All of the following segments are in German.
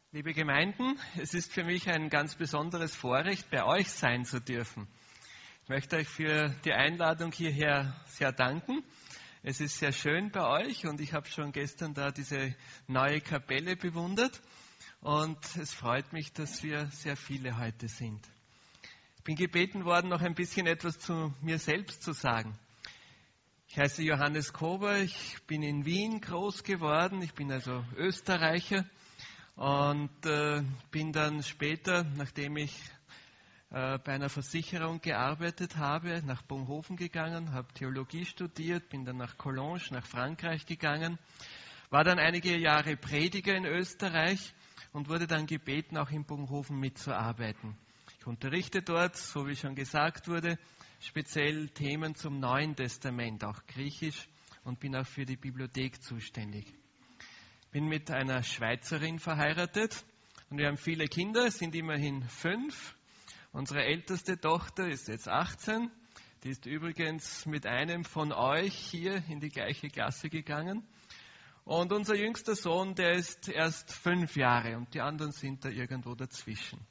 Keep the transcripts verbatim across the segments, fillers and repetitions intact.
Liebe Gemeinden, es ist für mich ein ganz besonderes Vorrecht, bei euch sein zu dürfen. Ich möchte euch für die Einladung hierher sehr danken. Es ist sehr schön bei euch und ich habe schon gestern da diese neue Kapelle bewundert und es freut mich, dass wir sehr viele heute sind. Ich bin gebeten worden, noch ein bisschen etwas zu mir selbst zu sagen. Ich heiße Johannes Kober, ich bin in Wien groß geworden, ich bin also Österreicher. Und äh, bin dann später, nachdem ich äh, bei einer Versicherung gearbeitet habe, nach Bunghofen gegangen, habe Theologie studiert, bin dann nach Cologne, nach Frankreich gegangen, war dann einige Jahre Prediger in Österreich und wurde dann gebeten, auch in Bunghofen mitzuarbeiten. Ich unterrichte dort, so wie schon gesagt wurde, speziell Themen zum Neuen Testament, auch Griechisch, und bin auch für die Bibliothek zuständig. Ich bin mit einer Schweizerin verheiratet und wir haben viele Kinder, es sind immerhin fünf. Unsere älteste Tochter ist jetzt achtzehn, die ist übrigens mit einem von euch hier in die gleiche Klasse gegangen. Und unser jüngster Sohn, der ist erst fünf Jahre und die anderen sind da irgendwo dazwischen.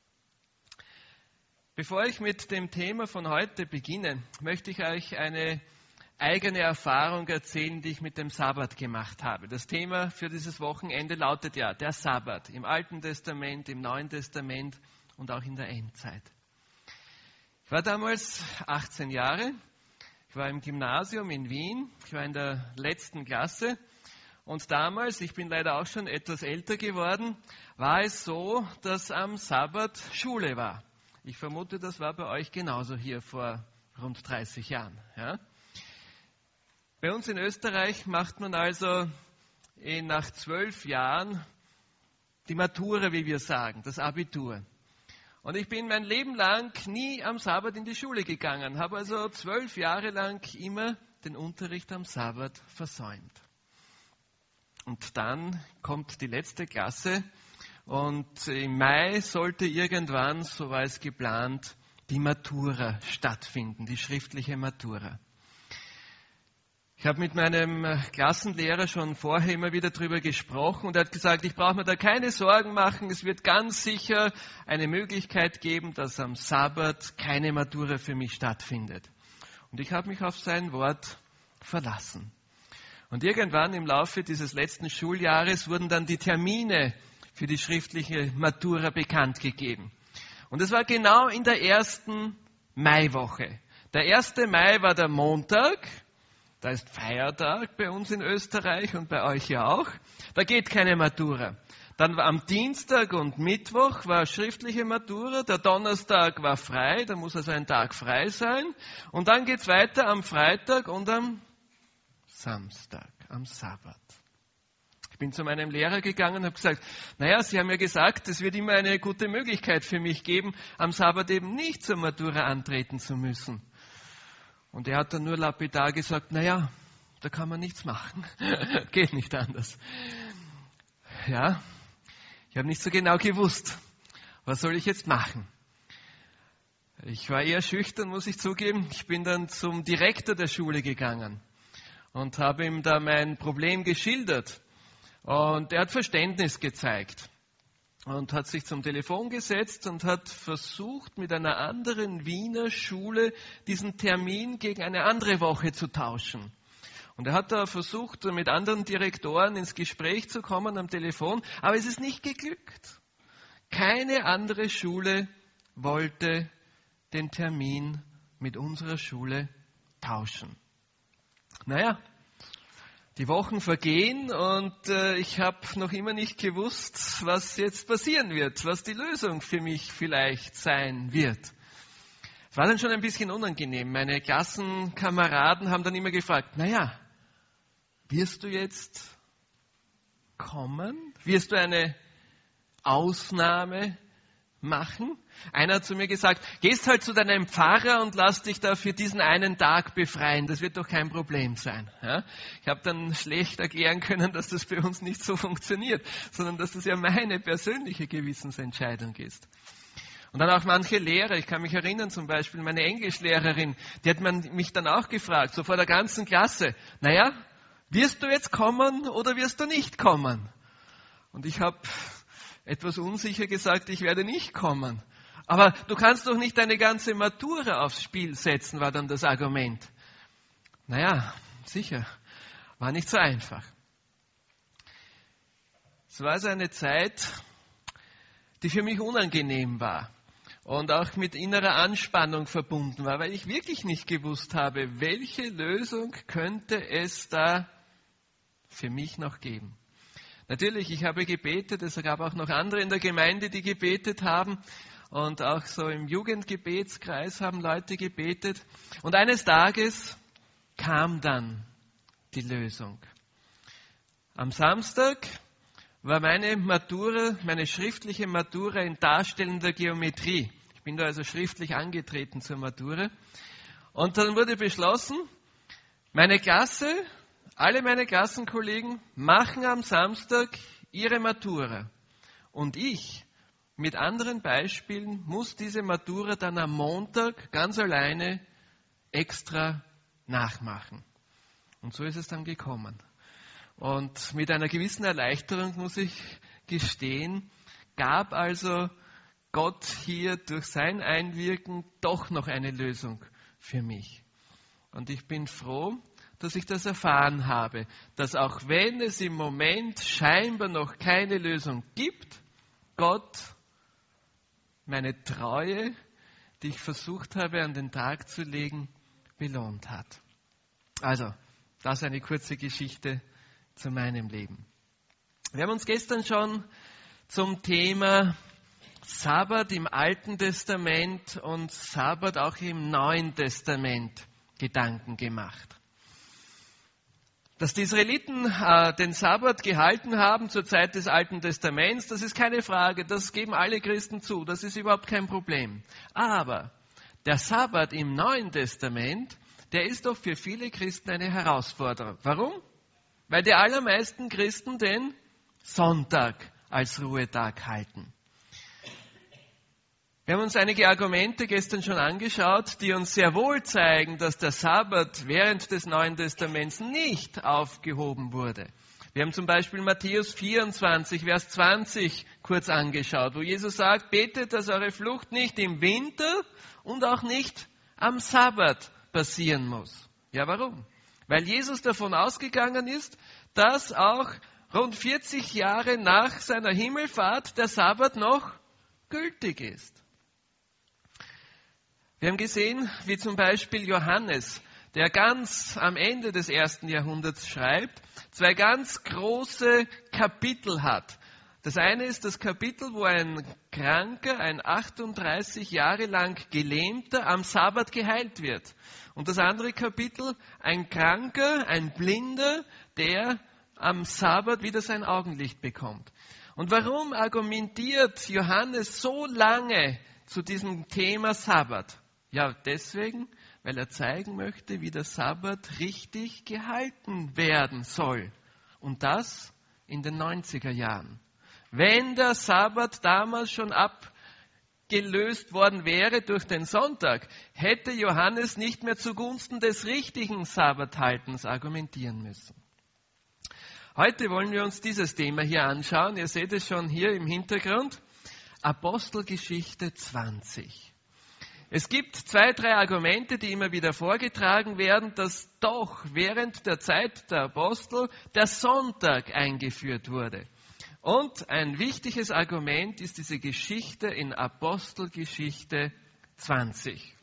Bevor ich mit dem Thema von heute beginne, möchte ich euch eine eigene Erfahrung erzählen, die ich mit dem Sabbat gemacht habe. Das Thema für dieses Wochenende lautet ja der Sabbat im Alten Testament, im Neuen Testament und auch in der Endzeit. Ich war damals achtzehn Jahre, ich war im Gymnasium in Wien, ich war in der letzten Klasse und damals, ich bin leider auch schon etwas älter geworden, war es so, dass am Sabbat Schule war. Ich vermute, das war bei euch genauso hier vor rund dreißig Jahren. Ja? Bei uns in Österreich macht man also nach zwölf Jahren die Matura, wie wir sagen, das Abitur. Und ich bin mein Leben lang nie am Sabbat in die Schule gegangen, habe also zwölf Jahre lang immer den Unterricht am Sabbat versäumt. Und dann kommt die letzte Klasse und im Mai sollte irgendwann, so war es geplant, die Matura stattfinden, die schriftliche Matura. Ich habe mit meinem Klassenlehrer schon vorher immer wieder darüber gesprochen und er hat gesagt, ich brauche mir da keine Sorgen machen, es wird ganz sicher eine Möglichkeit geben, dass am Sabbat keine Matura für mich stattfindet. Und ich habe mich auf sein Wort verlassen. Und irgendwann im Laufe dieses letzten Schuljahres wurden dann die Termine für die schriftliche Matura bekannt gegeben. Und es war genau in der ersten Maiwoche. Der erste Mai war der Montag. Da ist Feiertag bei uns in Österreich und bei euch ja auch. Da geht keine Matura. Dann war am Dienstag und Mittwoch war schriftliche Matura. Der Donnerstag war frei, da muss also ein Tag frei sein. Und dann geht's weiter am Freitag und am Samstag, am Sabbat. Ich bin zu meinem Lehrer gegangen und habe gesagt, naja, Sie haben ja gesagt, es wird immer eine gute Möglichkeit für mich geben, am Sabbat eben nicht zur Matura antreten zu müssen. Und er hat dann nur lapidar gesagt, naja, da kann man nichts machen. Geht nicht anders. Ja, ich habe nicht so genau gewusst, was soll ich jetzt machen. Ich war eher schüchtern, muss ich zugeben. Ich bin dann zum Direktor der Schule gegangen und habe ihm da mein Problem geschildert. Und er hat Verständnis gezeigt. Und hat sich zum Telefon gesetzt und hat versucht, mit einer anderen Wiener Schule diesen Termin gegen eine andere Woche zu tauschen. Und er hat da versucht, mit anderen Direktoren ins Gespräch zu kommen am Telefon, aber es ist nicht geglückt. Keine andere Schule wollte den Termin mit unserer Schule tauschen. Naja, die Wochen vergehen und äh, ich habe noch immer nicht gewusst, was jetzt passieren wird, was die Lösung für mich vielleicht sein wird. Es war dann schon ein bisschen unangenehm. Meine Klassenkameraden haben dann immer gefragt, naja, wirst du jetzt kommen? Wirst du eine Ausnahme machen? Einer hat zu mir gesagt, gehst halt zu deinem Pfarrer und lass dich da für diesen einen Tag befreien. Das wird doch kein Problem sein. Ja? Ich habe dann schlecht erklären können, dass das bei uns nicht so funktioniert, sondern dass das ja meine persönliche Gewissensentscheidung ist. Und dann auch manche Lehrer, ich kann mich erinnern zum Beispiel, meine Englischlehrerin, die hat mich dann auch gefragt, so vor der ganzen Klasse, naja, wirst du jetzt kommen oder wirst du nicht kommen? Und ich habe etwas unsicher gesagt, ich werde nicht kommen. Aber du kannst doch nicht deine ganze Matura aufs Spiel setzen, war dann das Argument. Naja, sicher, war nicht so einfach. Es war so eine Zeit, die für mich unangenehm war und auch mit innerer Anspannung verbunden war, weil ich wirklich nicht gewusst habe, welche Lösung könnte es da für mich noch geben. Natürlich, ich habe gebetet, es gab auch noch andere in der Gemeinde, die gebetet haben und auch so im Jugendgebetskreis haben Leute gebetet. Und eines Tages kam dann die Lösung. Am Samstag war meine Matura, meine schriftliche Matura in darstellender Geometrie. Ich bin da also schriftlich angetreten zur Matura. Und dann wurde beschlossen, meine Klasse, alle meine Klassenkollegen machen am Samstag ihre Matura. Und ich, mit anderen Beispielen, muss diese Matura dann am Montag ganz alleine extra nachmachen. Und so ist es dann gekommen. Und mit einer gewissen Erleichterung, muss ich gestehen, gab also Gott hier durch sein Einwirken doch noch eine Lösung für mich. Und ich bin froh, dass ich das erfahren habe, dass auch wenn es im Moment scheinbar noch keine Lösung gibt, Gott meine Treue, die ich versucht habe an den Tag zu legen, belohnt hat. Also, das ist eine kurze Geschichte zu meinem Leben. Wir haben uns gestern schon zum Thema Sabbat im Alten Testament und Sabbat auch im Neuen Testament Gedanken gemacht. Dass die Israeliten äh, den Sabbat gehalten haben zur Zeit des Alten Testaments, das ist keine Frage, das geben alle Christen zu, das ist überhaupt kein Problem. Aber der Sabbat im Neuen Testament, der ist doch für viele Christen eine Herausforderung. Warum? Weil die allermeisten Christen den Sonntag als Ruhetag halten. Wir haben uns einige Argumente gestern schon angeschaut, die uns sehr wohl zeigen, dass der Sabbat während des Neuen Testaments nicht aufgehoben wurde. Wir haben zum Beispiel Matthäus vierundzwanzig, Vers zwanzig kurz angeschaut, wo Jesus sagt, betet, dass eure Flucht nicht im Winter und auch nicht am Sabbat passieren muss. Ja, warum? Weil Jesus davon ausgegangen ist, dass auch rund vierzig Jahre nach seiner Himmelfahrt der Sabbat noch gültig ist. Wir haben gesehen, wie zum Beispiel Johannes, der ganz am Ende des ersten Jahrhunderts schreibt, zwei ganz große Kapitel hat. Das eine ist das Kapitel, wo ein Kranker, ein achtunddreißig Jahre lang Gelähmter am Sabbat geheilt wird. Und das andere Kapitel, ein Kranker, ein Blinder, der am Sabbat wieder sein Augenlicht bekommt. Und warum argumentiert Johannes so lange zu diesem Thema Sabbat? Ja, deswegen, weil er zeigen möchte, wie der Sabbat richtig gehalten werden soll. Und das in den neunziger Jahren. Wenn der Sabbat damals schon abgelöst worden wäre durch den Sonntag, hätte Johannes nicht mehr zugunsten des richtigen Sabbathaltens argumentieren müssen. Heute wollen wir uns dieses Thema hier anschauen. Ihr seht es schon hier im Hintergrund. Apostelgeschichte zwanzig. Es gibt zwei, drei Argumente, die immer wieder vorgetragen werden, dass doch während der Zeit der Apostel der Sonntag eingeführt wurde. Und ein wichtiges Argument ist diese Geschichte in Apostelgeschichte zwanzig.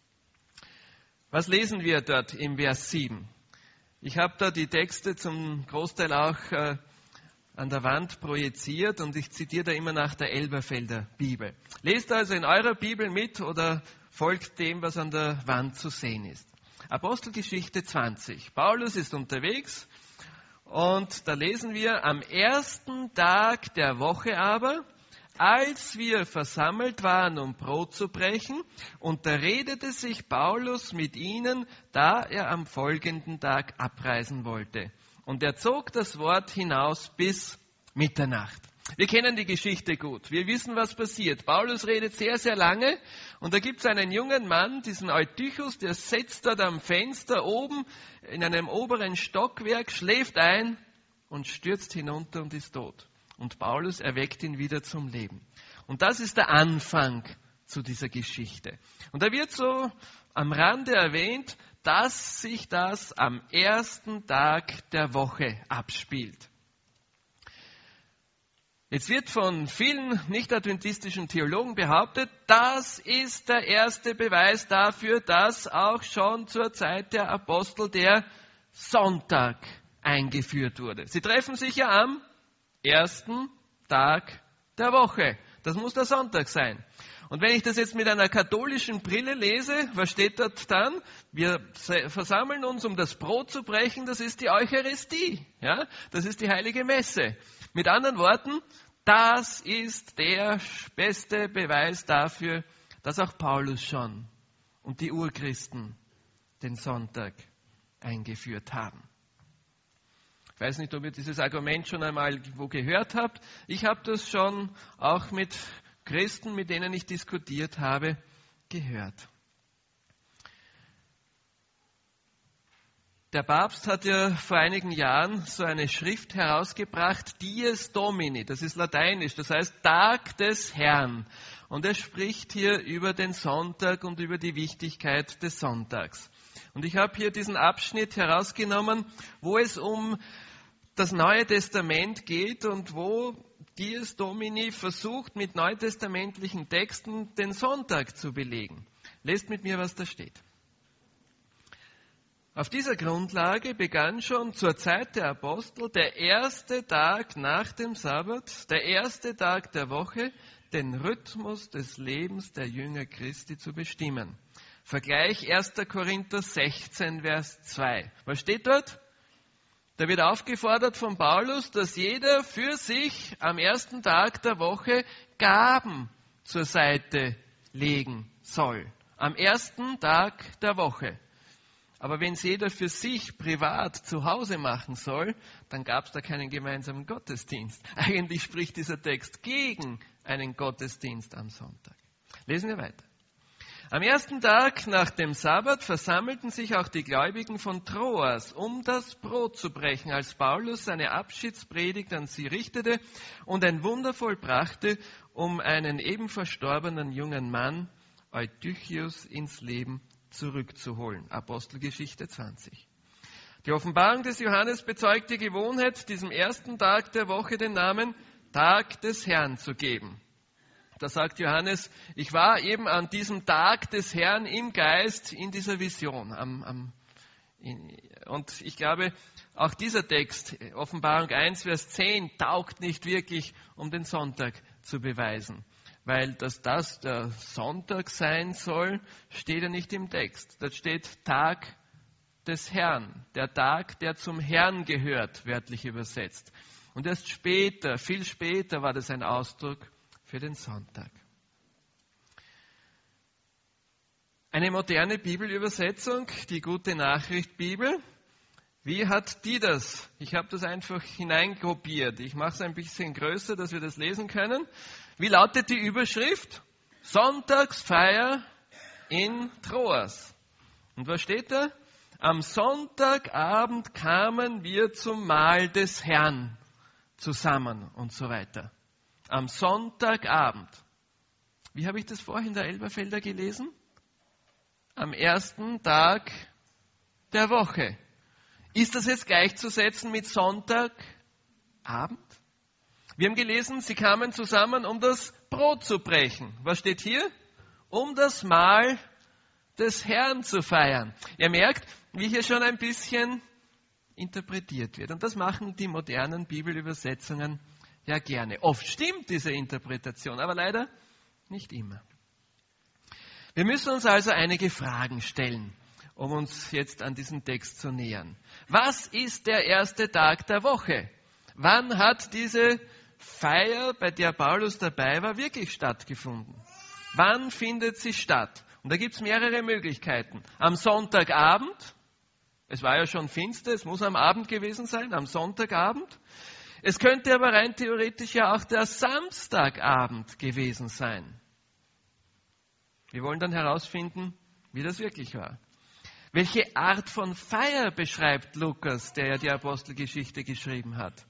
Was lesen wir dort im Vers sieben? Ich habe da die Texte zum Großteil auch äh, an der Wand projiziert und ich zitiere da immer nach der Elberfelder Bibel. Lest also in eurer Bibel mit oder folgt dem, was an der Wand zu sehen ist. Apostelgeschichte zwanzig. Paulus ist unterwegs und da lesen wir, am ersten Tag der Woche aber, als wir versammelt waren, um Brot zu brechen, unterredete sich Paulus mit ihnen, da er am folgenden Tag abreisen wollte. Und er zog das Wort hinaus bis Mitternacht. Wir kennen die Geschichte gut. Wir wissen, was passiert. Paulus redet sehr, sehr lange und da gibt es einen jungen Mann, diesen Eutychus, der sitzt dort am Fenster oben in einem oberen Stockwerk, schläft ein und stürzt hinunter und ist tot. Und Paulus erweckt ihn wieder zum Leben. Und das ist der Anfang zu dieser Geschichte. Und da wird so am Rande erwähnt, dass sich das am ersten Tag der Woche abspielt. Jetzt wird von vielen nicht-adventistischen Theologen behauptet, das ist der erste Beweis dafür, dass auch schon zur Zeit der Apostel der Sonntag eingeführt wurde. Sie treffen sich ja am ersten Tag der Woche. Das muss der Sonntag sein. Und wenn ich das jetzt mit einer katholischen Brille lese, was steht dort dann? Wir versammeln uns, um das Brot zu brechen, das ist die Eucharistie. Ja? Das ist die heilige Messe. Mit anderen Worten, das ist der beste Beweis dafür, dass auch Paulus schon und die Urchristen den Sonntag eingeführt haben. Ich weiß nicht, ob ihr dieses Argument schon einmal wo gehört habt. Ich habe das schon auch mit Christen, mit denen ich diskutiert habe, gehört. Der Papst hat ja vor einigen Jahren so eine Schrift herausgebracht, Dies Domini, das ist lateinisch, das heißt Tag des Herrn. Und er spricht hier über den Sonntag und über die Wichtigkeit des Sonntags. Und ich habe hier diesen Abschnitt herausgenommen, wo es um das Neue Testament geht und wo Dies Domini versucht, mit neutestamentlichen Texten den Sonntag zu belegen. Lest mit mir, was da steht. Auf dieser Grundlage begann schon zur Zeit der Apostel der erste Tag nach dem Sabbat, der erste Tag der Woche, den Rhythmus des Lebens der Jünger Christi zu bestimmen. Vergleich erster Korinther sechzehn, Vers zwei. Was steht dort? Da wird aufgefordert von Paulus, dass jeder für sich am ersten Tag der Woche Gaben zur Seite legen soll. Am ersten Tag der Woche. Aber wenn es jeder für sich privat zu Hause machen soll, dann gab es da keinen gemeinsamen Gottesdienst. Eigentlich spricht dieser Text gegen einen Gottesdienst am Sonntag. Lesen wir weiter. Am ersten Tag nach dem Sabbat versammelten sich auch die Gläubigen von Troas, um das Brot zu brechen, als Paulus seine Abschiedspredigt an sie richtete und ein Wunder vollbrachte, um einen eben verstorbenen jungen Mann, Eutychius, ins Leben zurückzuholen. Apostelgeschichte zwanzig. Die Offenbarung des Johannes bezeugt die Gewohnheit, diesem ersten Tag der Woche den Namen Tag des Herrn zu geben. Da sagt Johannes, ich war eben an diesem Tag des Herrn im Geist in dieser Vision. Am, am, in, und ich glaube, auch dieser Text, Offenbarung eins, Vers zehn, taugt nicht wirklich, um den Sonntag zu beweisen. Weil dass das der Sonntag sein soll, steht ja nicht im Text. Da steht Tag des Herrn, der Tag, der zum Herrn gehört, wörtlich übersetzt. Und erst später, viel später war das ein Ausdruck für den Sonntag. Eine moderne Bibelübersetzung, die Gute Nachricht Bibel. Wie hat die das? Ich habe das einfach hineingruppiert. Ich mache es ein bisschen größer, dass wir das lesen können. Wie lautet die Überschrift? Sonntagsfeier in Troas. Und was steht da? Am Sonntagabend kamen wir zum Mahl des Herrn zusammen und so weiter. Am Sonntagabend. Wie habe ich das vorhin in der Elberfelder gelesen? Am ersten Tag der Woche. Ist das jetzt gleichzusetzen mit Sonntagabend? Wir haben gelesen, sie kamen zusammen, um das Brot zu brechen. Was steht hier? Um das Mahl des Herrn zu feiern. Ihr merkt, wie hier schon ein bisschen interpretiert wird. Und das machen die modernen Bibelübersetzungen ja gerne. Oft stimmt diese Interpretation, aber leider nicht immer. Wir müssen uns also einige Fragen stellen, um uns jetzt an diesen Text zu nähern. Was ist der erste Tag der Woche? Wann hat diese Feier, bei der Paulus dabei war, wirklich stattgefunden? Wann findet sie statt? Und da gibt es mehrere Möglichkeiten. Am Sonntagabend, es war ja schon finster, es muss am Abend gewesen sein, am Sonntagabend. Es könnte aber rein theoretisch ja auch der Samstagabend gewesen sein. Wir wollen dann herausfinden, wie das wirklich war. Welche Art von Feier beschreibt Lukas, der ja die Apostelgeschichte geschrieben hat?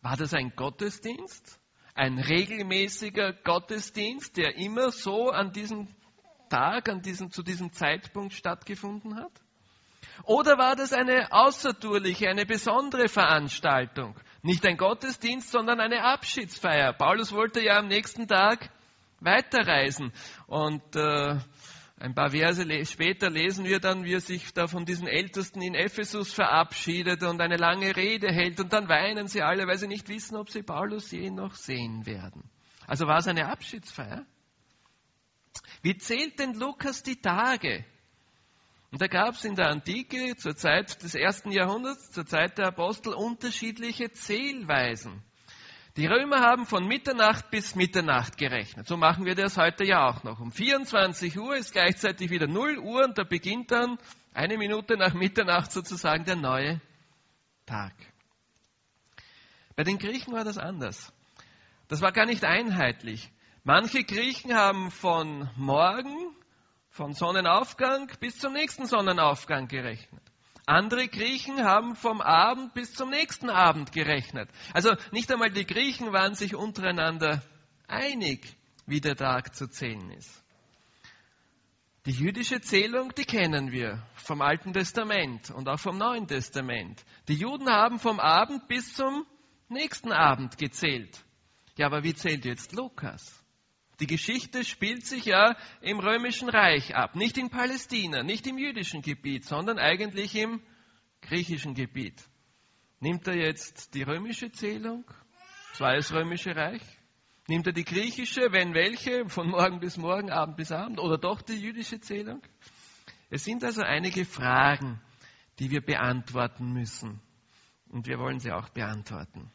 War das ein Gottesdienst? Ein regelmäßiger Gottesdienst, der immer so an diesem Tag, an diesem, zu diesem Zeitpunkt stattgefunden hat? Oder war das eine außertourliche, eine besondere Veranstaltung? Nicht ein Gottesdienst, sondern eine Abschiedsfeier. Paulus wollte ja am nächsten Tag weiterreisen. Und äh, ein paar Verse le- später lesen wir dann, wie er sich da von diesen Ältesten in Ephesus verabschiedet und eine lange Rede hält. Und dann weinen sie alle, weil sie nicht wissen, ob sie Paulus je noch sehen werden. Also war es eine Abschiedsfeier? Wie zählt denn Lukas die Tage? Und da gab es in der Antike, zur Zeit des ersten Jahrhunderts, zur Zeit der Apostel, unterschiedliche Zählweisen. Die Römer haben von Mitternacht bis Mitternacht gerechnet. So machen wir das heute ja auch noch. Um vierundzwanzig Uhr ist gleichzeitig wieder null Uhr und da beginnt dann eine Minute nach Mitternacht sozusagen der neue Tag. Bei den Griechen war das anders. Das war gar nicht einheitlich. Manche Griechen haben von morgen, von Sonnenaufgang bis zum nächsten Sonnenaufgang gerechnet. Andere Griechen haben vom Abend bis zum nächsten Abend gerechnet. Also nicht einmal die Griechen waren sich untereinander einig, wie der Tag zu zählen ist. Die jüdische Zählung, die kennen wir vom Alten Testament und auch vom Neuen Testament. Die Juden haben vom Abend bis zum nächsten Abend gezählt. Ja, aber wie zählt jetzt Lukas? Die Geschichte spielt sich ja im Römischen Reich ab, nicht in Palästina, nicht im jüdischen Gebiet, sondern eigentlich im griechischen Gebiet. Nimmt er jetzt die römische Zählung, das war das Römische Reich? Nimmt er die griechische, wenn welche, von morgen bis morgen, Abend bis Abend, oder doch die jüdische Zählung? Es sind also einige Fragen, die wir beantworten müssen. Und wir wollen sie auch beantworten.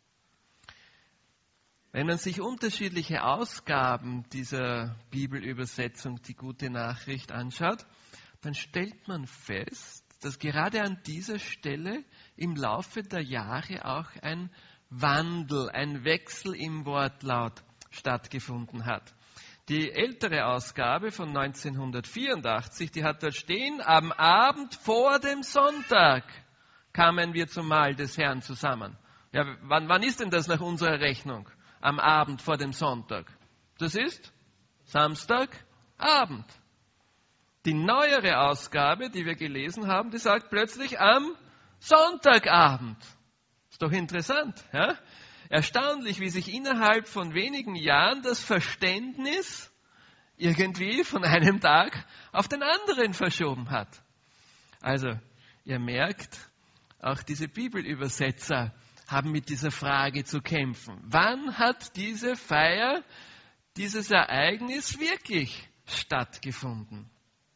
Wenn man sich unterschiedliche Ausgaben dieser Bibelübersetzung, die Gute Nachricht, anschaut, dann stellt man fest, dass gerade an dieser Stelle im Laufe der Jahre auch ein Wandel, ein Wechsel im Wortlaut stattgefunden hat. Die ältere Ausgabe von neunzehnhundertvierundachtzig, die hat dort stehen, am Abend vor dem Sonntag kamen wir zum Mahl des Herrn zusammen. Ja, wann, wann ist denn das nach unserer Rechnung? Am Abend vor dem Sonntag. Das ist Samstagabend. Die neuere Ausgabe, die wir gelesen haben, die sagt plötzlich am Sonntagabend. Ist doch interessant. Ja? Erstaunlich, wie sich innerhalb von wenigen Jahren das Verständnis irgendwie von einem Tag auf den anderen verschoben hat. Also, ihr merkt, auch diese Bibelübersetzer haben mit dieser Frage zu kämpfen. Wann hat diese Feier, dieses Ereignis wirklich stattgefunden?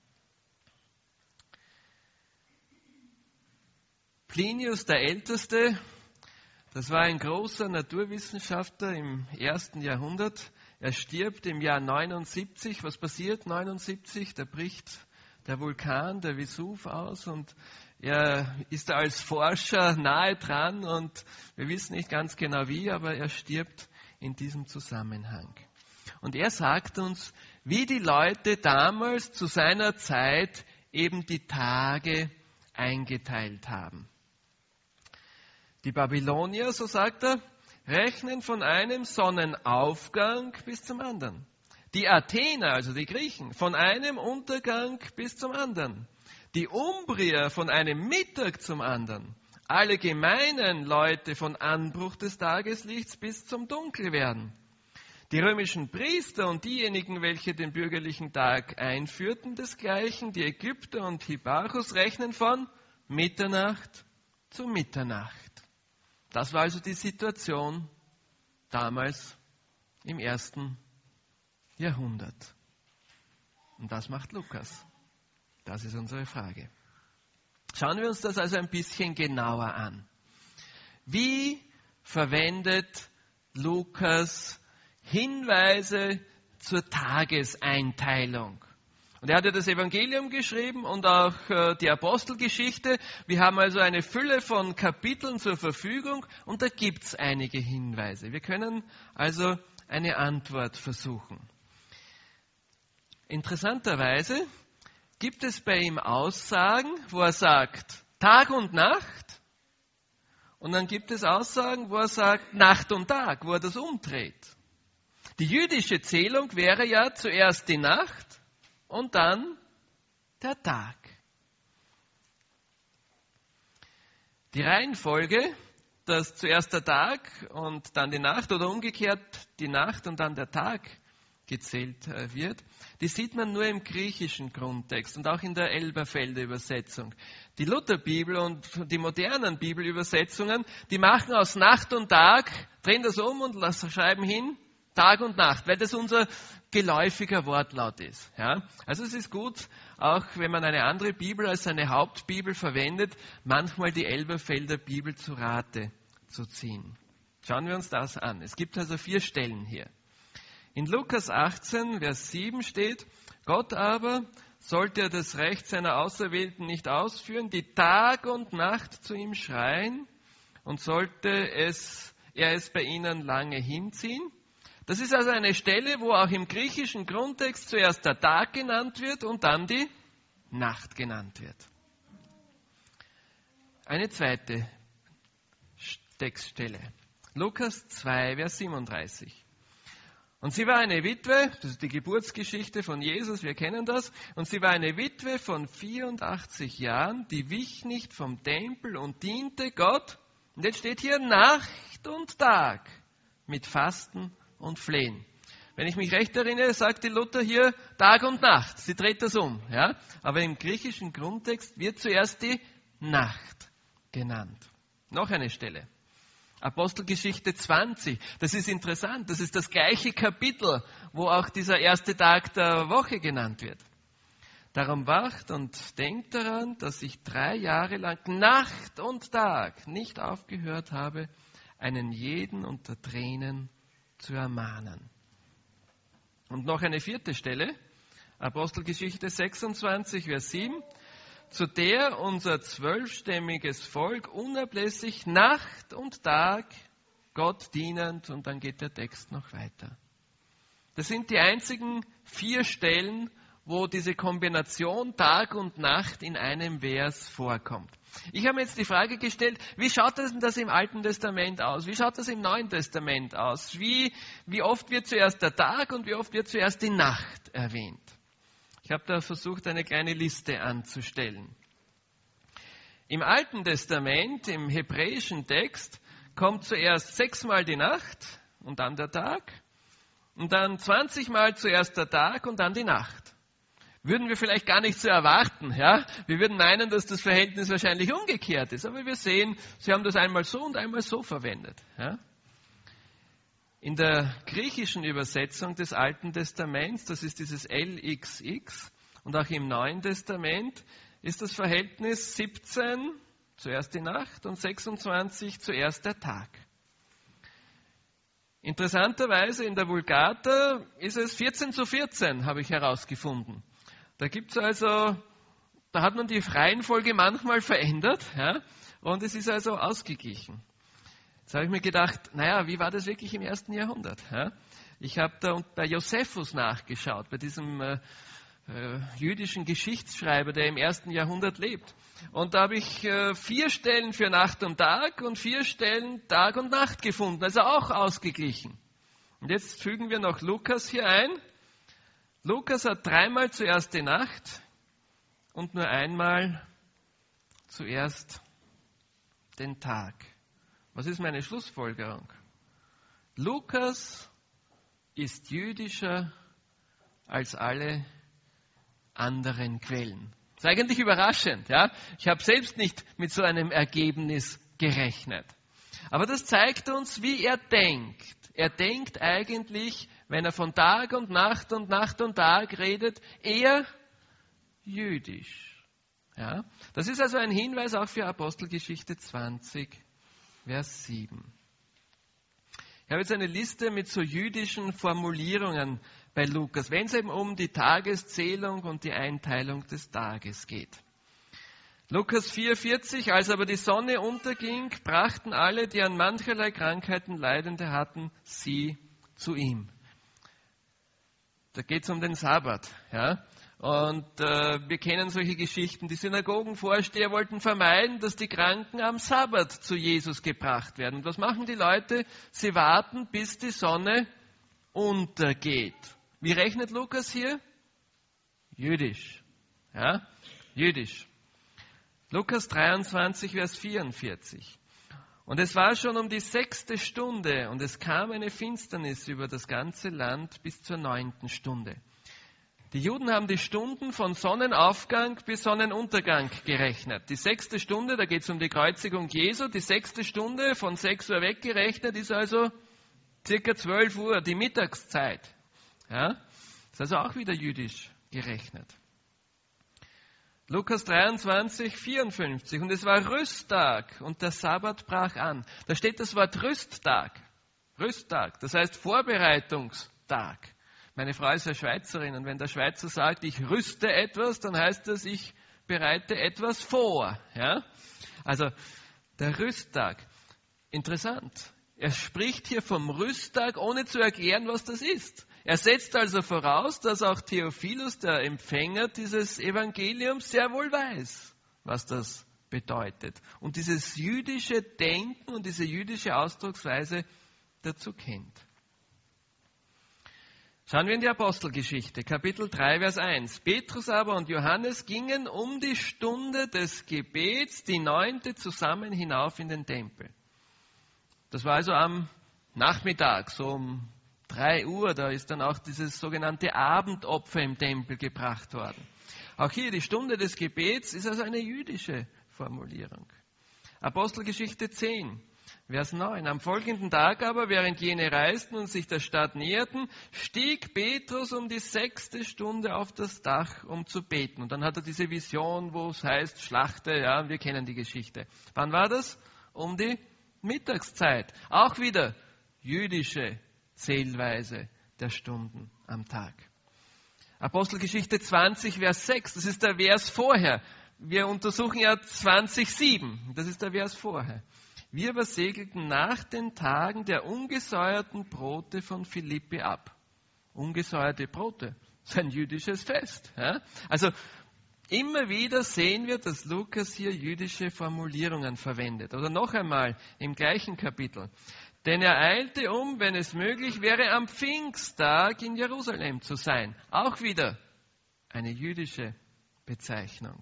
Plinius der Älteste, das war ein großer Naturwissenschaftler im ersten Jahrhundert. Er stirbt im Jahr neunundsiebzig. Was passiert neunundsiebzig? Da bricht der Vulkan, der Vesuv, aus und er ist als Forscher nahe dran und wir wissen nicht ganz genau wie, aber er stirbt in diesem Zusammenhang. Und er sagt uns, wie die Leute damals zu seiner Zeit eben die Tage eingeteilt haben. Die Babylonier, so sagt er, rechnen von einem Sonnenaufgang bis zum anderen. Die Athener, also die Griechen, von einem Untergang bis zum anderen. Die Umbrier von einem Mittag zum anderen. Alle gemeinen Leute von Anbruch des Tageslichts bis zum Dunkelwerden. Die römischen Priester und diejenigen, welche den bürgerlichen Tag einführten, desgleichen, die Ägypter und Hipparchus, rechnen von Mitternacht zu Mitternacht. Das war also die Situation damals im ersten Jahrhundert. Und das macht Lukas. Das ist unsere Frage. Schauen wir uns das also ein bisschen genauer an. Wie verwendet Lukas Hinweise zur Tageseinteilung? Und er hat ja das Evangelium geschrieben und auch äh, die Apostelgeschichte. Wir haben also eine Fülle von Kapiteln zur Verfügung und da gibt es einige Hinweise. Wir können also eine Antwort versuchen. Interessanterweise gibt es bei ihm Aussagen, wo er sagt Tag und Nacht Und dann gibt es Aussagen, wo er sagt Nacht und Tag, wo er das umdreht. Die jüdische Zählung wäre ja zuerst die Nacht und dann der Tag. Die Reihenfolge, dass zuerst der Tag und dann die Nacht oder umgekehrt die Nacht und dann der Tag gezählt wird, die sieht man nur im griechischen Grundtext und auch in der Elberfelder Übersetzung. Die Lutherbibel und die modernen Bibelübersetzungen, die machen aus Nacht und Tag, drehen das um und schreiben hin Tag und Nacht, weil das unser geläufiger Wortlaut ist. Ja? Also es ist gut, auch wenn man eine andere Bibel als seine Hauptbibel verwendet, manchmal die Elberfelder Bibel zu Rate zu ziehen. Schauen wir uns das an. Es gibt also vier Stellen hier. In Lukas achtzehn, Vers sieben steht, Gott aber, sollte er das Recht seiner Auserwählten nicht ausführen, die Tag und Nacht zu ihm schreien, und sollte es, er es bei ihnen lange hinziehen. Das ist also eine Stelle, wo auch im griechischen Grundtext zuerst der Tag genannt wird und dann die Nacht genannt wird. Eine zweite Textstelle. Lukas zwei, Vers siebenunddreißig. Und sie war eine Witwe, das ist die Geburtsgeschichte von Jesus, wir kennen das, und sie war eine Witwe von vierundachtzig Jahren, die wich nicht vom Tempel und diente Gott. Und jetzt steht hier Nacht und Tag mit Fasten und Flehen. Wenn ich mich recht erinnere, sagt die Luther hier Tag und Nacht. Sie dreht das um. Ja? Aber im griechischen Grundtext wird zuerst die Nacht genannt. Noch eine Stelle. Apostelgeschichte zwanzig. Das ist interessant. Das ist das gleiche Kapitel, wo auch dieser erste Tag der Woche genannt wird. Darum wacht und denkt daran, dass ich drei Jahre lang Nacht und Tag nicht aufgehört habe, einen jeden unter Tränen zu ermahnen. Und noch eine vierte Stelle, Apostelgeschichte sechsundzwanzig, Vers sieben, zu der unser zwölfstämmiges Volk unablässig Nacht und Tag Gott dienend, und dann geht der Text noch weiter. Das sind die einzigen vier Stellen, wo diese Kombination Tag und Nacht in einem Vers vorkommt. Ich habe mir jetzt die Frage gestellt, wie schaut das denn das im Alten Testament aus? Wie schaut das im Neuen Testament aus? Wie, wie oft wird zuerst der Tag und wie oft wird zuerst die Nacht erwähnt? Ich habe da versucht, eine kleine Liste anzustellen. Im Alten Testament, im hebräischen Text, kommt zuerst sechsmal die Nacht und dann der Tag und dann zwanzigmal zuerst der Tag und dann die Nacht. Würden wir vielleicht gar nicht so erwarten. Ja? Wir würden meinen, dass das Verhältnis wahrscheinlich umgekehrt ist. Aber wir sehen, sie haben das einmal so und einmal so verwendet. Ja? In der griechischen Übersetzung des Alten Testaments, das ist dieses L X X, und auch im Neuen Testament ist das Verhältnis siebzehn, zuerst die Nacht, und sechsundzwanzig, zuerst der Tag. Interessanterweise in der Vulgata ist es vierzehn zu vierzehn, habe ich herausgefunden. Da gibt's also, da hat man die Reihenfolge manchmal verändert, ja, und es ist also ausgeglichen. Jetzt habe ich mir gedacht, naja, wie war das wirklich im ersten Jahrhundert? Ja? Ich habe da bei Josephus nachgeschaut, bei diesem äh, äh, jüdischen Geschichtsschreiber, der im ersten Jahrhundert lebt. Und da habe ich äh, vier Stellen für Nacht und Tag und vier Stellen Tag und Nacht gefunden, also auch ausgeglichen. Und jetzt fügen wir noch Lukas hier ein. Lukas hat dreimal zuerst die Nacht und nur einmal zuerst den Tag. Was ist meine Schlussfolgerung? Lukas ist jüdischer als alle anderen Quellen. Das ist eigentlich überraschend. Ja? Ich habe selbst nicht mit so einem Ergebnis gerechnet. Aber das zeigt uns, wie er denkt. Er denkt eigentlich, wenn er von Tag und Nacht und Nacht und Tag redet, eher jüdisch. Ja? Das ist also ein Hinweis auch für Apostelgeschichte zwanzig, Vers sieben. Ich habe jetzt eine Liste mit so jüdischen Formulierungen bei Lukas, wenn es eben um die Tageszählung und die Einteilung des Tages geht. Lukas vier, vierzig, als aber die Sonne unterging, brachten alle, die an mancherlei Krankheiten Leidende hatten, sie zu ihm. Da geht es um den Sabbat. Ja? Und äh, wir kennen solche Geschichten. Die Synagogenvorsteher wollten vermeiden, dass die Kranken am Sabbat zu Jesus gebracht werden. Und was machen die Leute? Sie warten, bis die Sonne untergeht. Wie rechnet Lukas hier? Jüdisch. Ja, jüdisch. Lukas dreiundzwanzig, Vers vierundvierzig. Und es war schon um die sechste Stunde und es kam eine Finsternis über das ganze Land bis zur neunten Stunde. Die Juden haben die Stunden von Sonnenaufgang bis Sonnenuntergang gerechnet. Die sechste Stunde, da geht es um die Kreuzigung Jesu, die sechste Stunde von sechs Uhr weggerechnet ist also circa zwölf Uhr, die Mittagszeit. Ja? Das ist also auch wieder jüdisch gerechnet. Lukas dreiundzwanzig, vierundfünfzig. Und es war Rüsttag und der Sabbat brach an. Da steht das Wort Rüsttag. Rüsttag, das heißt Vorbereitungstag. Meine Frau ist ja Schweizerin und wenn der Schweizer sagt, ich rüste etwas, dann heißt das, ich bereite etwas vor. Ja? Also der Rüsttag. Interessant. Er spricht hier vom Rüsttag, ohne zu erklären, was das ist. Er setzt also voraus, dass auch Theophilus, der Empfänger dieses Evangeliums, sehr wohl weiß, was das bedeutet. Und dieses jüdische Denken und diese jüdische Ausdrucksweise dazu kennt. Schauen wir in die Apostelgeschichte, Kapitel drei, Vers eins. Petrus aber und Johannes gingen um die Stunde des Gebets, die neunte, zusammen hinauf in den Tempel. Das war also am Nachmittag, so um drei Uhr, da ist dann auch dieses sogenannte Abendopfer im Tempel gebracht worden. Auch hier die Stunde des Gebets ist also eine jüdische Formulierung. Apostelgeschichte zehn, Vers neun. Am folgenden Tag aber, während jene reisten und sich der Stadt näherten, stieg Petrus um die sechste Stunde auf das Dach, um zu beten. Und dann hat er diese Vision, wo es heißt, Schlachte, ja, wir kennen die Geschichte. Wann war das? Um die Mittagszeit. Auch wieder jüdische Zählweise der Stunden am Tag. Apostelgeschichte zwanzig, Vers sechs, das ist der Vers vorher. Wir untersuchen ja zwanzig, sieben, das ist der Vers vorher. Wir aber segelten nach den Tagen der ungesäuerten Brote von Philippi ab. Ungesäuerte Brote, das ist ein jüdisches Fest. Ja? Also immer wieder sehen wir, dass Lukas hier jüdische Formulierungen verwendet. Oder noch einmal im gleichen Kapitel. Denn er eilte um, wenn es möglich wäre, am Pfingsttag in Jerusalem zu sein. Auch wieder eine jüdische Bezeichnung.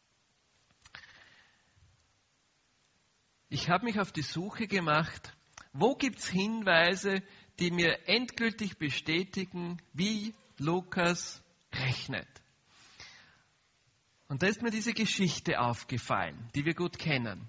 Ich habe mich auf die Suche gemacht, wo gibt es Hinweise, die mir endgültig bestätigen, wie Lukas rechnet. Und da ist mir diese Geschichte aufgefallen, die wir gut kennen.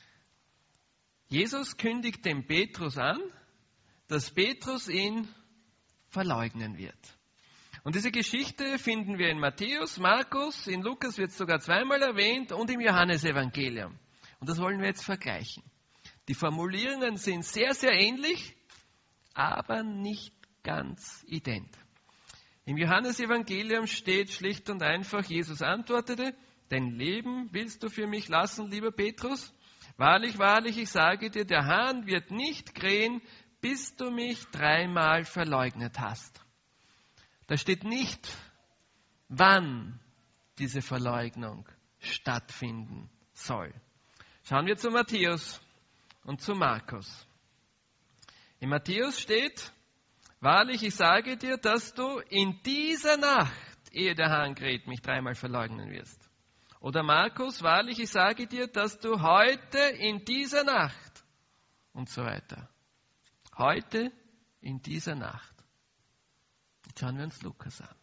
Jesus kündigt dem Petrus an, dass Petrus ihn verleugnen wird. Und diese Geschichte finden wir in Matthäus, Markus, in Lukas wird es sogar zweimal erwähnt und im Johannesevangelium. Und das wollen wir jetzt vergleichen. Die Formulierungen sind sehr, sehr ähnlich, aber nicht ganz ident. Im Johannesevangelium steht schlicht und einfach, Jesus antwortete, dein Leben willst du für mich lassen, lieber Petrus? Wahrlich, wahrlich, ich sage dir, der Hahn wird nicht krähen, bis du mich dreimal verleugnet hast. Da steht nicht, wann diese Verleugnung stattfinden soll. Schauen wir zu Matthäus und zu Markus. In Matthäus steht, wahrlich, ich sage dir, dass du in dieser Nacht, ehe der Hahn kräht, mich dreimal verleugnen wirst. Oder Markus, wahrlich, ich sage dir, dass du heute in dieser Nacht und so weiter. Heute in dieser Nacht. Jetzt schauen wir uns Lukas an.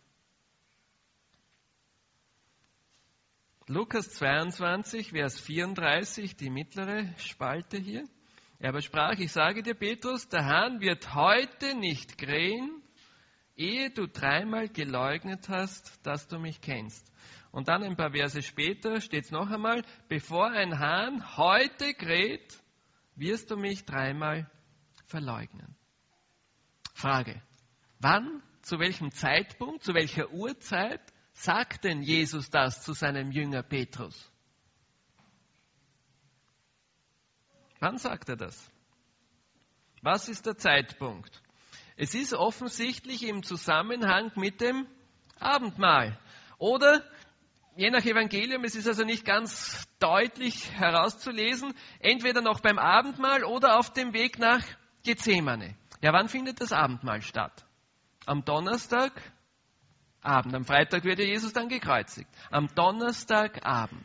Lukas zweiundzwanzig, Vers vierunddreißig, die mittlere Spalte hier. Er aber sprach, ich sage dir, Petrus, der Hahn wird heute nicht krähen, ehe du dreimal geleugnet hast, dass du mich kennst. Und dann ein paar Verse später steht es noch einmal, bevor ein Hahn heute kräht, wirst du mich dreimal verleugnen. Frage, wann, zu welchem Zeitpunkt, zu welcher Uhrzeit sagt denn Jesus das zu seinem Jünger Petrus? Wann sagt er das? Was ist der Zeitpunkt? Es ist offensichtlich im Zusammenhang mit dem Abendmahl. Oder je nach Evangelium, es ist also nicht ganz deutlich herauszulesen, entweder noch beim Abendmahl oder auf dem Weg nach Gethsemane. Ja, wann findet das Abendmahl statt? Am Donnerstagabend. Am Freitag wird ja Jesus dann gekreuzigt. Am Donnerstagabend.